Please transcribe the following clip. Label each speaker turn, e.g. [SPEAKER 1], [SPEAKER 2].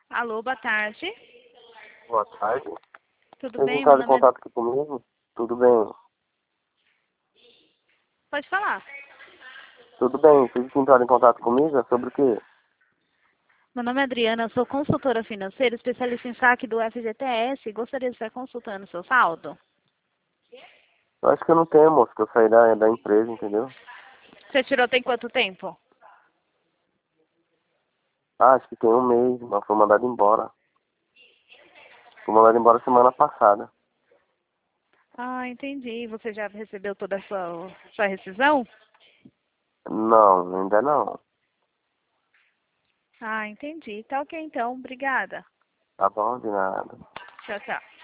[SPEAKER 1] Alô, boa tarde.
[SPEAKER 2] Boa tarde.
[SPEAKER 1] Tudo
[SPEAKER 2] Vocês
[SPEAKER 1] bem? Meu
[SPEAKER 2] entraram em
[SPEAKER 1] nome é...
[SPEAKER 2] contato aqui comigo? Tudo bem.
[SPEAKER 1] Pode falar.
[SPEAKER 2] Tudo bem. Vocês entraram em contato comigo? É sobre o quê?
[SPEAKER 1] Meu nome é Adriana, eu sou consultora financeira, especialista em saque do FGTS. Gostaria de estar consultando o seu saldo.
[SPEAKER 2] Eu acho que eu não tenho, moço, que eu saí da empresa, entendeu?
[SPEAKER 1] Você tirou tem quanto tempo?
[SPEAKER 2] Ah, acho que tem um mês, mas foi mandado embora. Fui mandado embora semana passada.
[SPEAKER 1] Ah, entendi. Você já recebeu toda a sua rescisão?
[SPEAKER 2] Não, ainda não.
[SPEAKER 1] Ah, entendi. Tá ok então. Obrigada.
[SPEAKER 2] Tá bom, de nada.
[SPEAKER 1] Tchau, tchau.